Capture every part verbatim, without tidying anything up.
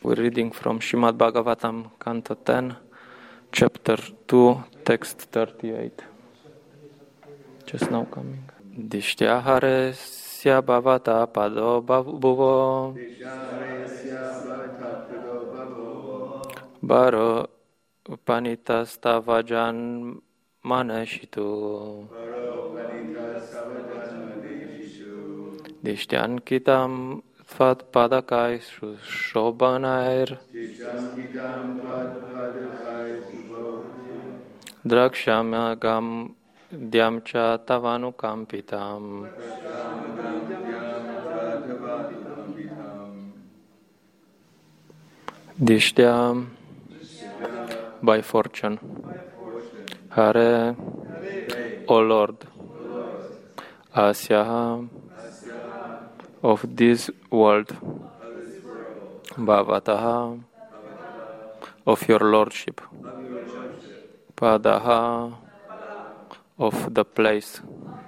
We're reading from Srimad Bhagavatam, Canto ten, Chapter two, Text thirty-eight. Just now coming. Dishyaharesya bhavata pado bhuvo baro upanitastavajan maneshitu Dishtyankitam Tvat padakai shobanair Drakshamagam Dyamcha Tavanukampitam. Dishtya by fortune. Hare, O Lord, Asya of this world, Bhavataha of your lordship, Padaha of the place,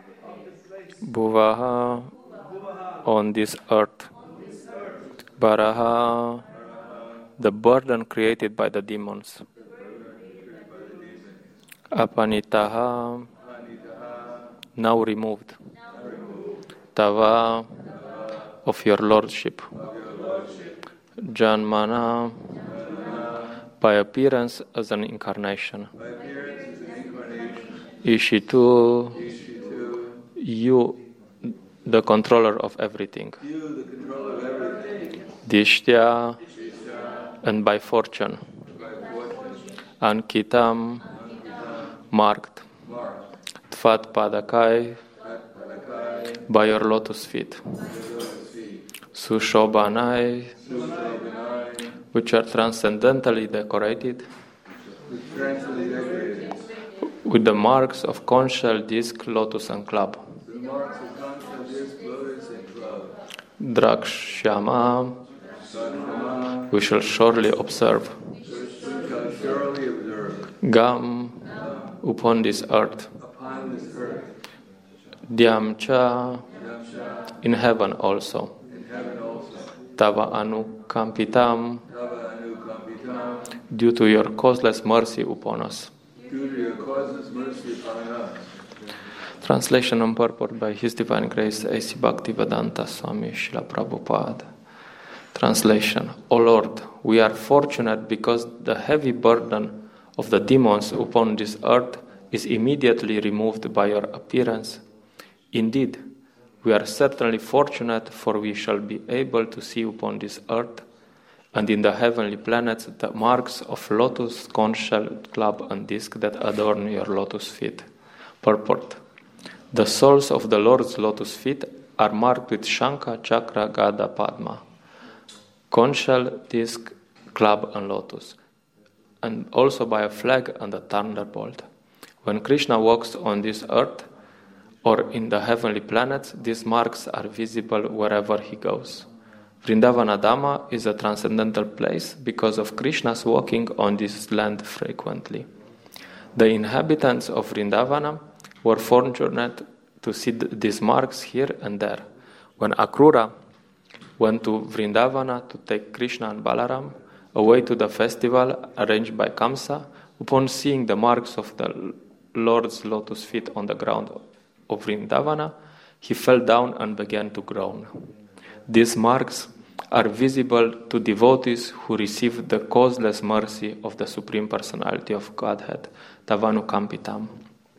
Bhuvaha on this earth, Baraha the burden created by the demons, Apanitaha now removed, Tava of your lordship, Janmana by appearance as an incarnation, Ishitu you the controller of everything, Dishtya and by fortune, Ankitam marked, Tvat padakai by your lotus feet, Sushobanai which are transcendentally decorated with the marks of conch shell, disc, lotus and club. Drakshama we shall surely observe. Gam upon this earth. Dyamcha in heaven also. Tava anukampitam due to your causeless mercy upon us. Translation and purport by His Divine Grace A C Bhaktivedanta Swami Srila Prabhupada. Translation. O Lord, we are fortunate because the heavy burden of the demons upon this earth is immediately removed by your appearance. Indeed, we are certainly fortunate, for we shall be able to see upon this earth and in the heavenly planets the marks of lotus, conch shell, club and disc that adorn your lotus feet. Purport. The soles of the Lord's lotus feet are marked with Shankha, Chakra, Gada, Padma, conch shell, disc, club and lotus, and also by a flag and a thunderbolt. When Krishna walks on this earth or in the heavenly planets, these marks are visible wherever he goes. Vrindavana Dhama is a transcendental place because of Krishna's walking on this land frequently. The inhabitants of Vrindavana were fortunate to see these marks here and there. When Akrura went to Vrindavana to take Krishna and Balaram away to the festival arranged by Kamsa, upon seeing the marks of the Lord's lotus feet on the ground of Vrindavana, he fell down and began to groan. These marks are visible to devotees who receive the causeless mercy of the Supreme Personality of Godhead, Tavanukampitam.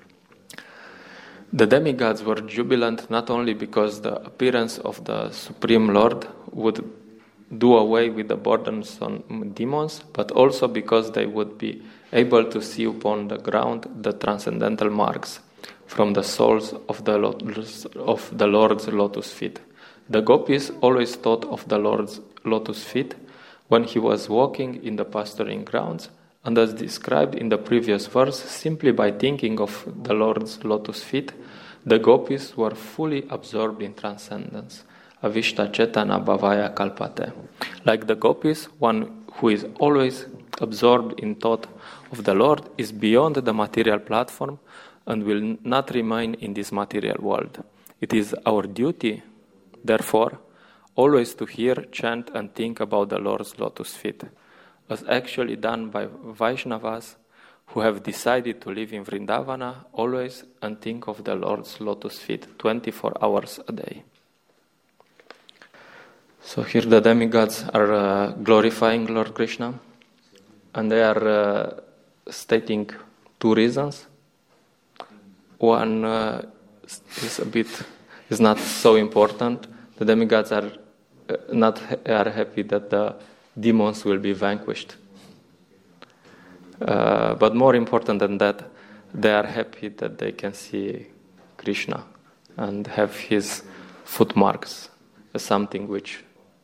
The demigods were jubilant not only because the appearance of the Supreme Lord would do away with the burdens on demons, but also because they would be able to see upon the ground the transcendental marks from the soles of the, lotus, of the Lord's lotus feet. The gopis always thought of the Lord's lotus feet when he was walking in the pasturing grounds, and as described in the previous verse, simply by thinking of the Lord's lotus feet, the gopis were fully absorbed in transcendence. Avishta Chetana Bhavaya Kalpate. Like the gopis, one who is always absorbed in thought of the Lord is beyond the material platform and will not remain in this material world. It is our duty, therefore, always to hear, chant, and think about the Lord's lotus feet, as actually done by Vaishnavas who have decided to live in Vrindavana always and think of the Lord's lotus feet twenty-four hours a day. So here the demigods are uh, glorifying Lord Krishna, and they are uh, stating two reasons. One uh, is a bit is not so important. The demigods are uh, not are happy that the demons will be vanquished. Uh, but more important than that, they are happy that they can see Krishna and have his footmarks as something which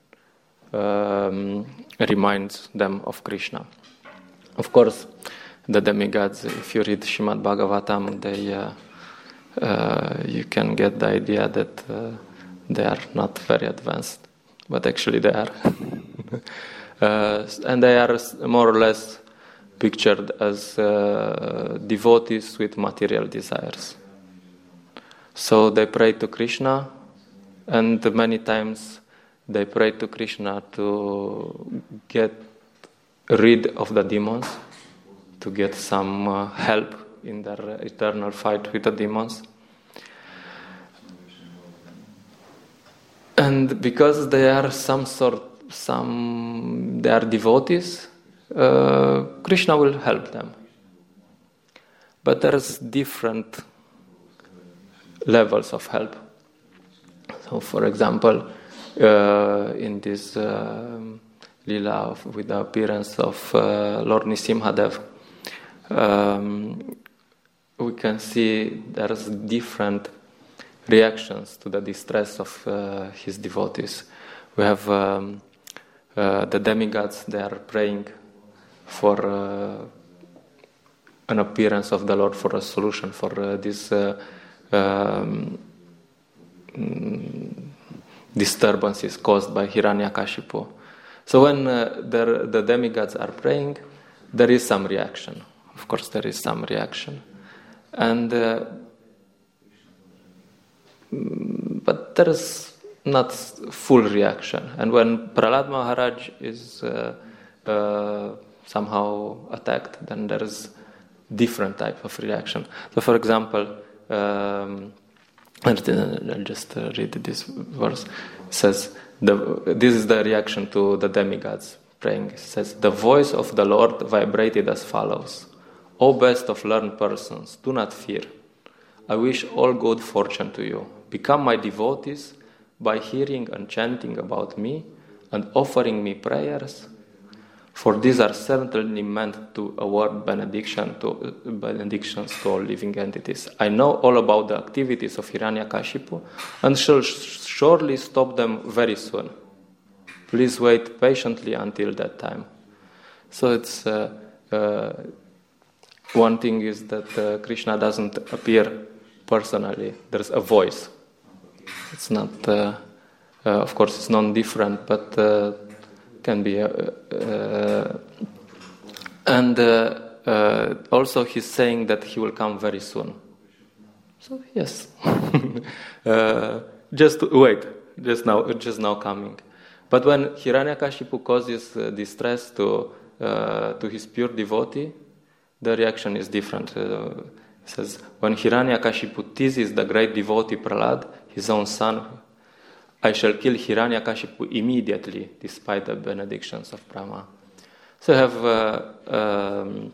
um, reminds them of Krishna. Of course, the demigods, if you read Srimad Bhagavatam, they uh, uh, you can get the idea that uh, they are not very advanced, but actually they are. uh, and they are more or less pictured as uh, devotees with material desires. So they pray to Krishna, and many times they pray to Krishna to get rid of the demons, to get some uh, help in their eternal fight with the demons. And because they are some sort, some they are devotees, uh, Krishna will help them. But there's different levels of help. So, for example, uh, in this uh, Lila of, with the appearance of uh, Lord Nisimhadev, um, we can see there's different reactions to the distress of uh, his devotees. We have um, uh, the demigods, they are praying for uh, an appearance of the Lord, for a solution for uh, this uh, um, disturbances caused by Hiranyakashipu. So when uh, the, the demigods are praying, there is some reaction. Of course, there is some reaction. And uh, but there is not full reaction. And when Prahlad Maharaj is uh, uh, somehow attacked, then there is different type of reaction. So, for example, um, I'll just uh, read this verse. It says, the, this is the reaction to the demigods praying. It says, the voice of the Lord vibrated as follows. O best of learned persons, do not fear. I wish all good fortune to you. Become my devotees by hearing and chanting about me and offering me prayers, for these are certainly meant to award benediction to, uh, benedictions to all living entities. I know all about the activities of Hiranyakashipu and shall sh- surely stop them very soon. Please wait patiently until that time. So it's uh, uh, one thing is that uh, Krishna doesn't appear personally. There's a voice. It's not, uh, uh, of course, it's non-different, but uh, can be. Uh, uh, and uh, uh, also, he's saying that he will come very soon. So yes, uh, just wait. Just now, just now coming. But when Hiranyakashipu causes uh, distress to uh, to his pure devotee, the reaction is different. Uh, it says, when Hiranyakashipu teases the great devotee Prahlad, his own son, I shall kill Hiranyakashipu immediately, despite the benedictions of Brahma. So you have uh, um,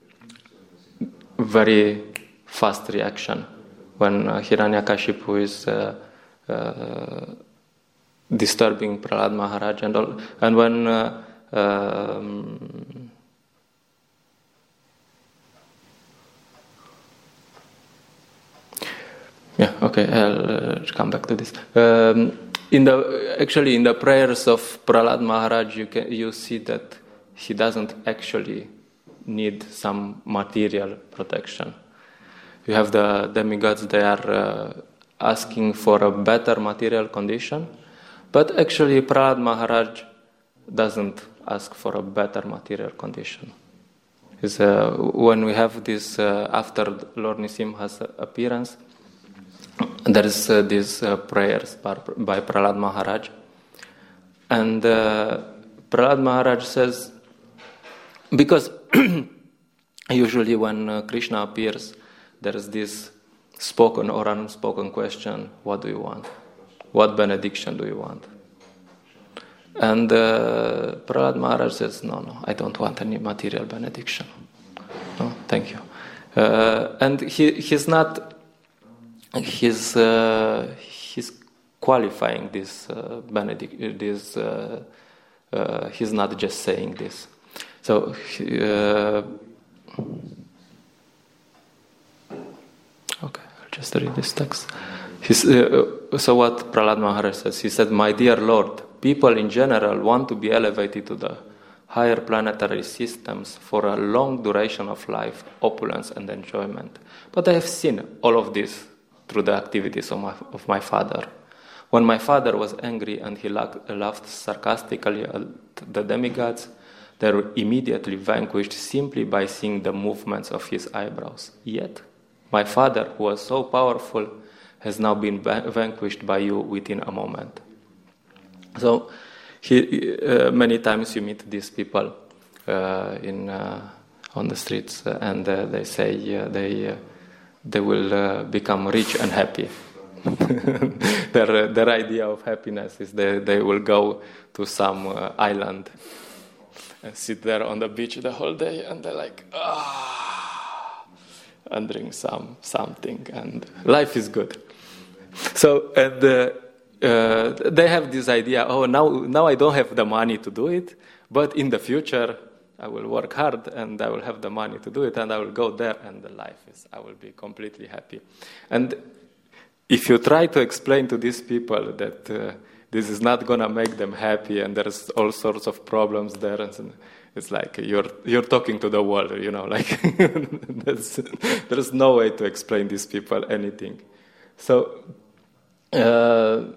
very fast reaction when uh, Hiranyakashipu is uh, uh, disturbing Prahlad Maharaj, and all, and when uh, um, Yeah, okay, I'll uh, come back to this. Um, in the actually in the prayers of Prahlad Maharaj, you can you see that he doesn't actually need some material protection. You have the demigods; they are uh, asking for a better material condition, but actually Prahlad Maharaj doesn't ask for a better material condition. Is uh, when we have this uh, after Lord Nisimha's appearance. There is uh, these uh, prayers by, by Prahlad Maharaj, And uh, Prahlad Maharaj says, because usually when uh, Krishna appears, there is this spoken or unspoken question, what do you want? What benediction do you want? And uh, Prahlad Maharaj says, no, no, I don't want any material benediction. No, thank you. Uh, and he he's not, he's, uh, he's qualifying this uh, benedict, this, uh, uh, he's not just saying this. So, uh, okay, I'll just read this text. He's, uh, so what Prahlad Maharaj says, he said, my dear Lord, people in general want to be elevated to the higher planetary systems for a long duration of life, opulence and enjoyment. But I have seen all of this through the activities of my, of my father. When my father was angry and he laughed sarcastically at the demigods, they were immediately vanquished simply by seeing the movements of his eyebrows. Yet, my father, who was so powerful, has now been vanquished by you within a moment. So, he, uh, many times you meet these people uh, in uh, on the streets, uh, and uh, they say uh, they uh, they will uh, become rich and happy. their their idea of happiness is they they will go to some uh, island and sit there on the beach the whole day, and they're like ah, and drink some something, and life is good. So and. Uh, Uh, they have this idea, oh, now now I don't have the money to do it, but in the future I will work hard and I will have the money to do it, and I will go there, and the life is, I will be completely happy. And if you try to explain to these people that uh, this is not going to make them happy and there's all sorts of problems there, and it's like you're you're talking to the wall, you know, like there's, there's no way to explain these people anything. So uh,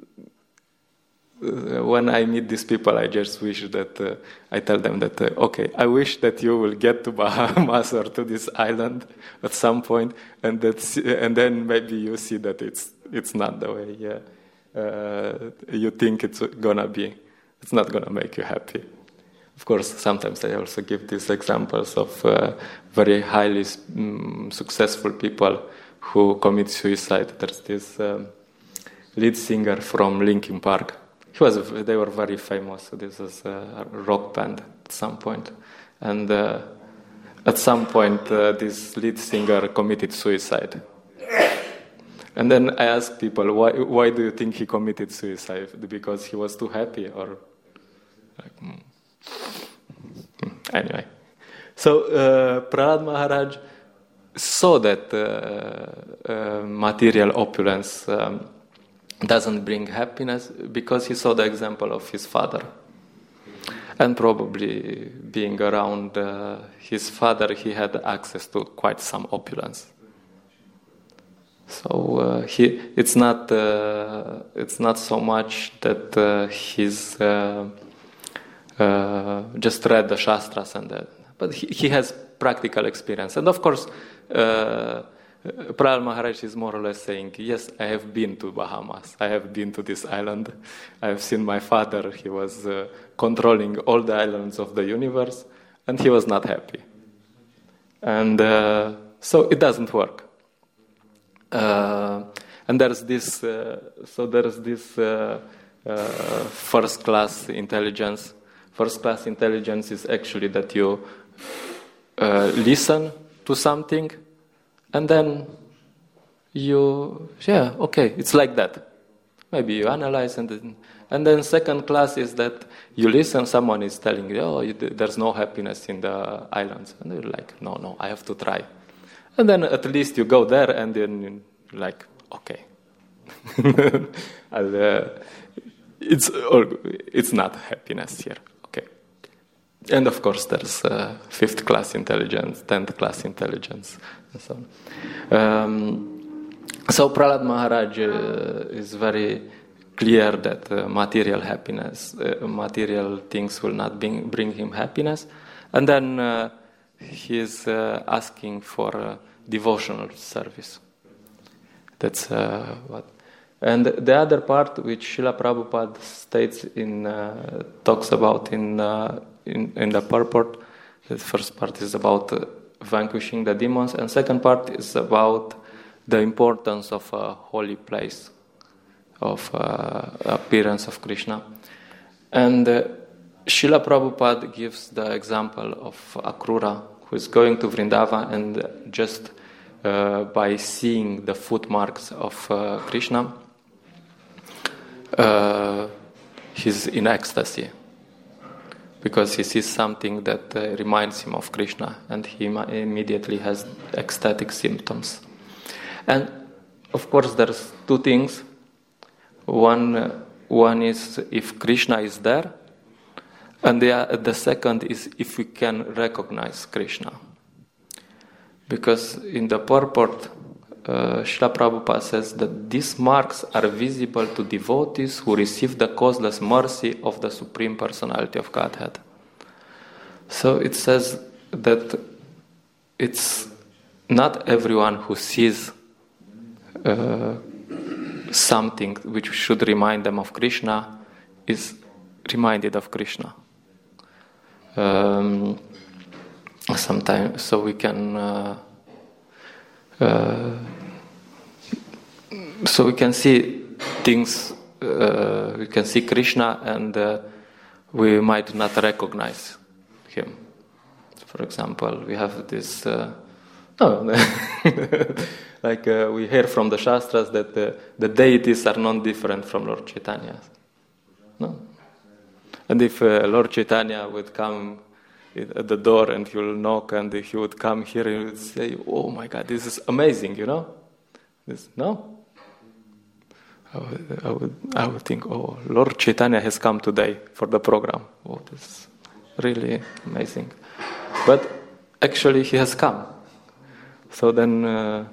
when I meet these people, I just wish that uh, I tell them that uh, okay, I wish that you will get to Bahamas or to this island at some point, and that and then maybe you see that it's it's not the way yeah, uh, you think it's gonna be. It's not gonna make you happy. Of course, sometimes I also give these examples of uh, very highly um, successful people who commit suicide. There's this um, lead singer from Linkin Park. He was, they were very famous. So this was a rock band at some point. And uh, at some point, uh, this lead singer committed suicide. And then I asked people, why, why do you think he committed suicide? Because he was too happy, or... Like, hmm. Anyway. So uh, Prahlad Maharaj saw that uh, uh, material opulence um, doesn't bring happiness, because he saw the example of his father. And probably being around uh, his father, he had access to quite some opulence. So uh, he, it's not uh, it's not so much that uh, he's uh, uh, just read the Shastras and that, but he, he has practical experience. And of course, uh, Prahlad Maharaj is more or less saying, yes, I have been to Bahamas. I have been to this island. I have seen my father. He was uh, controlling all the islands of the universe, and he was not happy. And uh, so it doesn't work. Uh, and there's this, uh, so there's this uh, uh, first-class intelligence. First-class intelligence is actually that you uh, listen to something, and then you, yeah, okay, it's like that. Maybe you analyze, and then, and then second class is that you listen, someone is telling you, oh, you, there's no happiness in the islands. And you're like, no, no, I have to try. And then at least you go there, and then you're like, okay. and, uh, it's, it's not happiness here. Okay. And of course, there's uh, fifth class intelligence, tenth class intelligence, and so on. Um, so Prahlad Maharaj uh, is very clear that uh, material happiness, uh, material things will not bring, bring him happiness. And then uh, he is uh, asking for uh, devotional service. That's uh, what. And the other part, which Srila Prabhupada states in, uh, talks about in, uh, in in the purport, the first part is about uh, vanquishing the demons, and second part is about the importance of a holy place, of uh, appearance of Krishna. And uh, Srila Prabhupada gives the example of Akrura, who is going to Vrindavan, and just uh, by seeing the footmarks of uh, Krishna, uh, he's in ecstasy, because he sees something that uh, reminds him of Krishna, and he immediately has ecstatic symptoms. And of course, there's two things. One, uh, one is if Krishna is there, and the, uh, the second is if we can recognize Krishna. Because in the purport, uh, Srila Prabhupada says that these marks are visible to devotees who receive the causeless mercy of the Supreme Personality of Godhead. So it says that it's not everyone who sees uh, something which should remind them of Krishna is reminded of Krishna. Um, sometimes, so we can, uh, uh, so we can see things. Uh, we can see Krishna, and uh, we might not recognize him. For example, we have this. Uh, no, like uh, we hear from the Shastras that uh, the deities are not different from Lord Chaitanya. No. And if uh, Lord Chaitanya would come at the door and he will knock, and he would come here and he would say, "Oh my God, this is amazing," you know? This, no? I would, I would, I would think, "Oh, Lord Chaitanya has come today for the program. Oh, this is really amazing." But actually, he has come. So then, uh,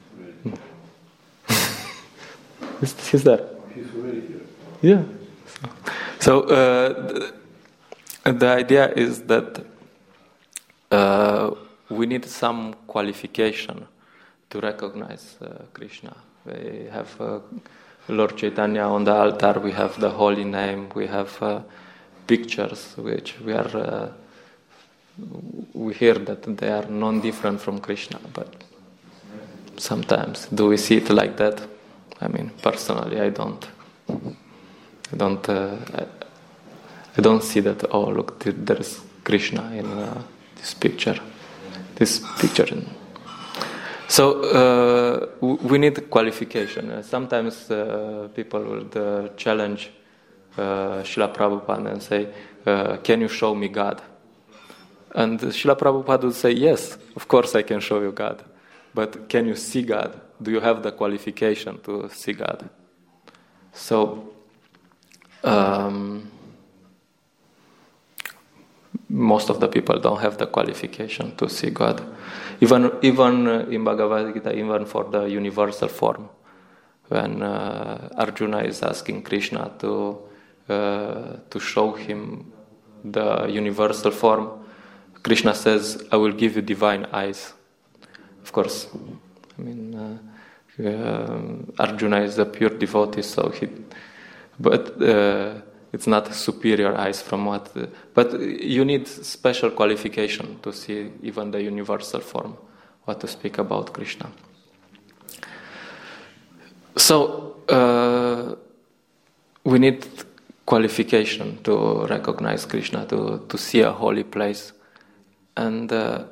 he's, he's there. He's already here. Yeah. So uh, the, the idea is that uh, we need some qualification to recognize uh, Krishna. We have uh, Lord Chaitanya on the altar, we have the holy name, we have uh, pictures which we are, uh, we hear that they are non-different from Krishna, but sometimes do we see it like that? I mean, personally, I don't. I don't. Uh, I, I don't see that. Oh, look, there is Krishna in uh, this picture. This picture. So uh, we need qualification. Uh, sometimes uh, people would uh, challenge uh, Srila Prabhupada and say, uh, "Can you show me God?" And Srila Prabhupada would say, "Yes, of course I can show you God. But can you see God? Do you have the qualification to see God?" So. Um, most of the people don't have the qualification to see God. Even even in Bhagavad Gita, even for the universal form, when uh, Arjuna is asking Krishna to uh, to show him the universal form, Krishna says, "I will give you divine eyes." Of course, I mean uh, uh, Arjuna is a pure devotee, so he. But uh, it's not superior eyes from what. Uh, but you need special qualification to see even the universal form, what to speak about Krishna. So uh, we need qualification to recognize Krishna, to, to see a holy place. And uh,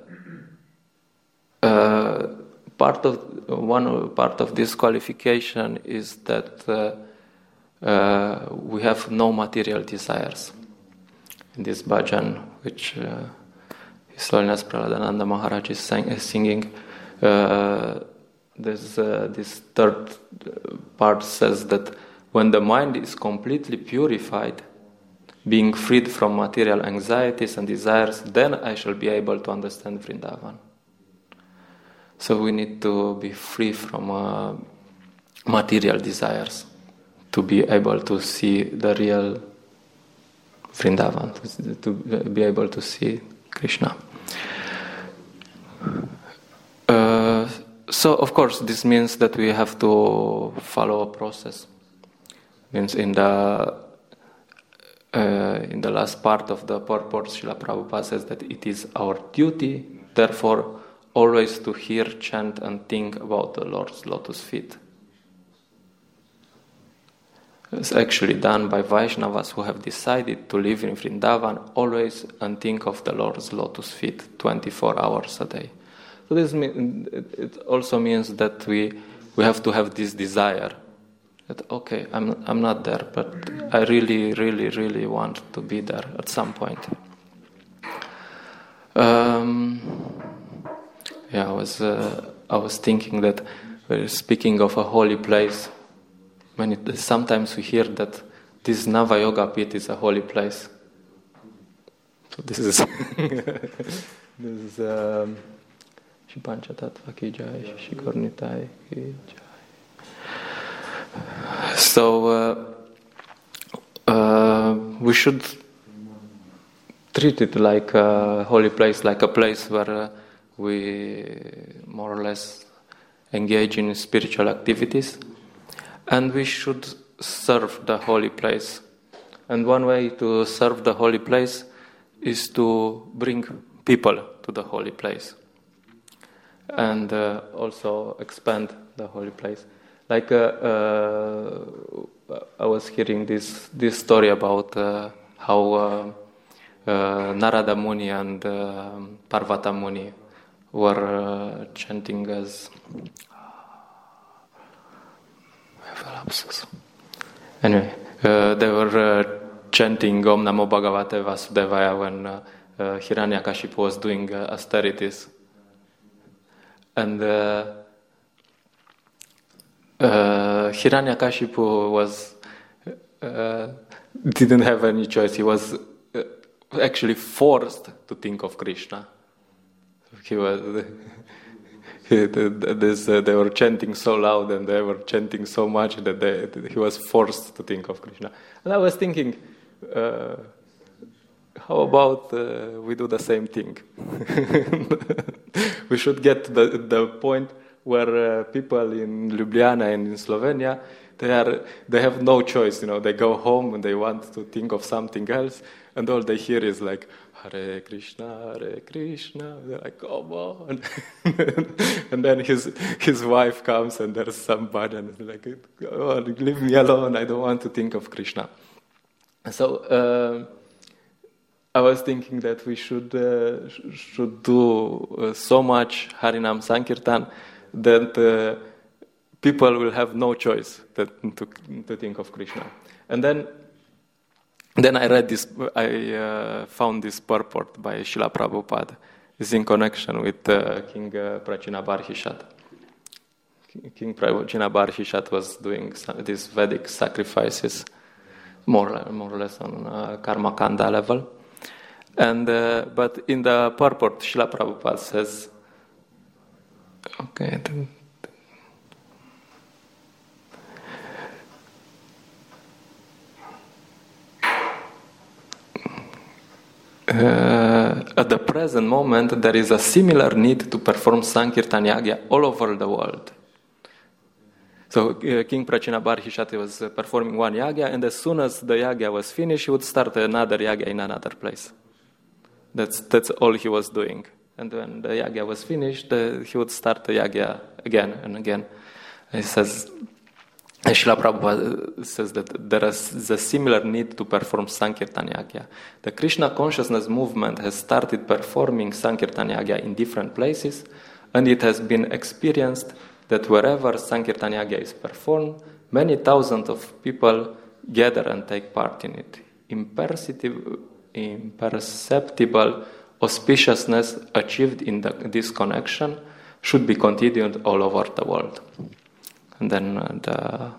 uh, part of one part of this qualification is that uh, Uh, we have no material desires. In this bhajan, which uh, His Holiness Praladananda Maharaj is sang, uh, singing, uh, there's, uh, this third part says that when the mind is completely purified, being freed from material anxieties and desires, then I shall be able to understand Vrindavan. So we need to be free from uh, material desires to be able to see the real Vrindavan, to, to be able to see Krishna. Uh, so of course this means that we have to follow a process. Means in the uh, in the last part of the purport, Srila Prabhupada says that it is our duty, therefore, always to hear, chant, and think about the Lord's lotus feet. It's actually done by Vaishnavas who have decided to live in Vrindavan always and think of the Lord's lotus feet twenty-four hours a day. So this mean, it also means that we we have to have this desire that okay, I'm I'm not there, but I really, really, really want to be there at some point. Um, yeah, I was uh, I was thinking that uh, speaking of a holy place. When it, sometimes we hear that this Nava Yoga Pit is a holy place. So this is this is um, Shri Panchatattva ki jai, Shri Gaura-Nitai ki jai. So uh, uh, we should treat it like a holy place, like a place where uh, we more or less engage in spiritual activities. And we should serve the holy place. And one way to serve the holy place is to bring people to the holy place. And uh, also expand the holy place. Like uh, uh, I was hearing this this story about uh, how uh, uh, Narada Muni and uh, Parvata Muni were uh, chanting as... Anyway, uh, they were uh, chanting Om Namo Bhagavate Vasudevaya when uh, uh, Hiranyakashipu was doing uh, austerities. And uh, uh, Hiranyakashipu was uh, didn't have any choice. He was uh, actually forced to think of Krishna. He was... This, uh, they were chanting so loud and they were chanting so much that, they, that he was forced to think of Krishna. And I was thinking, uh, how about uh, we do the same thing? We should get to the, the point where uh, people in Ljubljana and in Slovenia, they are they have no choice. You know, they go home and they want to think of something else, and all they hear is like Hare Krishna, Hare Krishna. They're like, come on. And then his his wife comes and there's some bhajan and like, oh, leave me alone. I don't want to think of Krishna. So uh, I was thinking that we should uh, should do uh, so much Harinam Sankirtan that uh, people will have no choice that, to to think of Krishna. And then. Then I read this, I uh, found this purport by Srila Prabhupada. It's in connection with uh, King uh, Prachinabarhishat. King Prachinabarhishat was doing some, these Vedic sacrifices, more, more or less on uh, Karma Kanda level. And uh, but in the purport, Srila Prabhupada says, okay, then, Uh, at the present moment, there is a similar need to perform Sankirtan Yagya all over the world. So uh, King Prachinabarhishat was uh, performing one Yagya, and as soon as the Yagya was finished, he would start another Yagya in another place. That's that's all he was doing. And when the Yagya was finished, uh, he would start the Yagya again and again. He says, Srila Prabhupada says that there is a similar need to perform Sankirtan Yagya. The Krishna consciousness movement has started performing Sankirtan Yagya in different places, and it has been experienced that wherever Sankirtan Yagya is performed, many thousands of people gather and take part in it. Imperceptible, imperceptible auspiciousness achieved in the, this connection should be continued all over the world. And then uh, the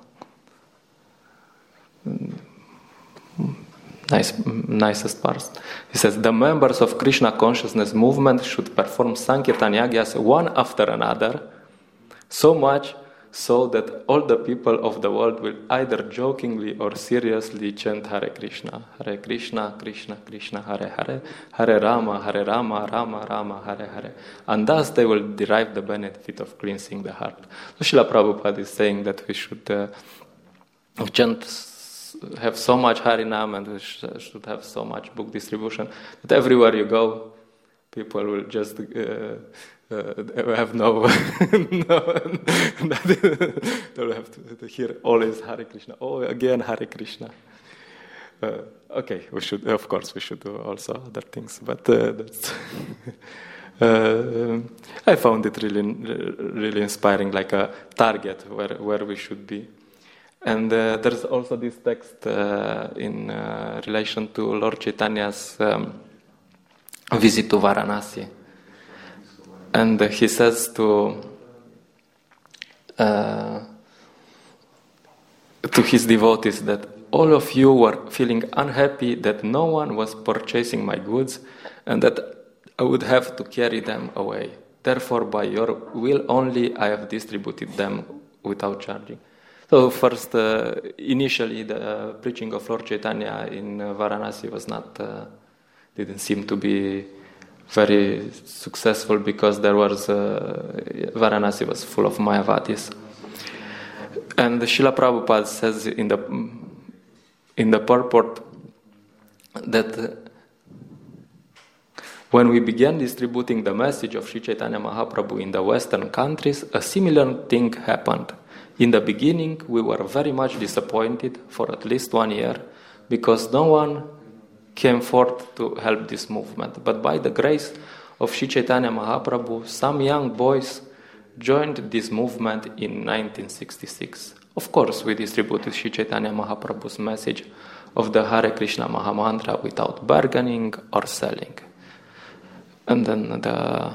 nice, nicest part. He says, the members of Krishna consciousness movement should perform Sankirtan Yagyas one after another, so much so that all the people of the world will either jokingly or seriously chant Hare Krishna, Hare Krishna, Krishna Krishna, Hare Hare, Hare Rama, Hare Rama, Rama Rama, Hare Hare. And thus they will derive the benefit of cleansing the heart. So Srila Prabhupada is saying that we should uh, chant, have so much Harinam, and we sh- should have so much book distribution that everywhere you go, people will just uh, uh, have no, no they'll have to, to hear always Hare Krishna. Oh, again Hare Krishna. Uh, okay, we should, of course, we should do also other things, but uh, that's. uh, I found it really, really inspiring, like a target where where we should be. And uh, there's also this text uh, in uh, relation to Lord Chaitanya's um, visit to Varanasi. And uh, he says to uh, to his devotees that all of you were feeling unhappy that no one was purchasing my goods and that I would have to carry them away. Therefore, by your will only, I have distributed them without charging. So first, uh, initially, the uh, preaching of Lord Chaitanya in uh, Varanasi was not, uh, didn't seem to be very successful because there was, uh, Varanasi was full of Mayavadis. And Srila Prabhupada says in the, in the purport that uh, when we began distributing the message of Sri Chaitanya Mahaprabhu in the Western countries, a similar thing happened. In the beginning, we were very much disappointed for at least one year because no one came forth to help this movement. But by the grace of Sri Chaitanya Mahaprabhu, some young boys joined this movement in nineteen sixty-six. Of course, we distributed Sri Chaitanya Mahaprabhu's message of the Hare Krishna Mahamantra without bargaining or selling. And then the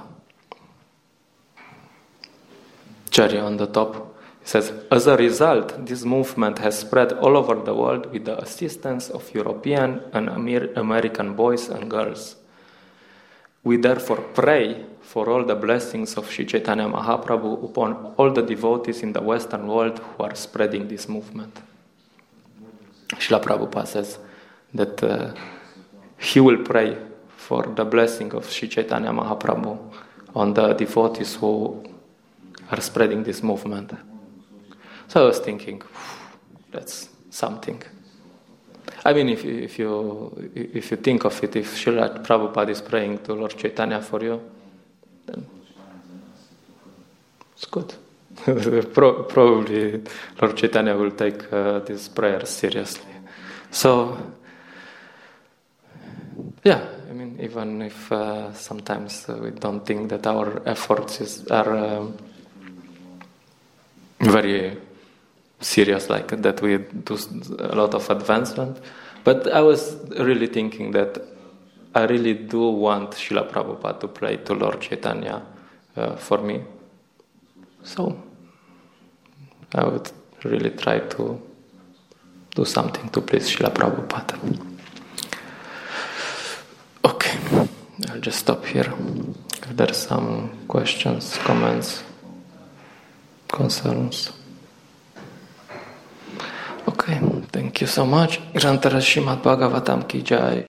cherry on the top. It says, as a result, this movement has spread all over the world with the assistance of European and American boys and girls. We therefore pray for all the blessings of Sri Chaitanya Mahaprabhu upon all the devotees in the Western world who are spreading this movement. Srila Prabhupada says that uh, he will pray for the blessing of Sri Chaitanya Mahaprabhu on the devotees who are spreading this movement. So I was thinking, that's something. I mean, if if you if you think of it, if Srila Prabhupada is praying to Lord Chaitanya for you, then it's good. Pro- probably Lord Chaitanya will take uh, this prayer seriously. So, yeah, I mean, even if uh, sometimes uh, we don't think that our efforts is, are um, very serious, like that we do a lot of advancement. But I was really thinking that I really do want Srila Prabhupada to pray to Lord Chaitanya uh, for me. So I would really try to do something to please Srila Prabhupada. Okay, I'll just stop here. If there are some questions, comments, concerns. Okay, thank you so much. Grantara Srimad Bhagavatam ki jai.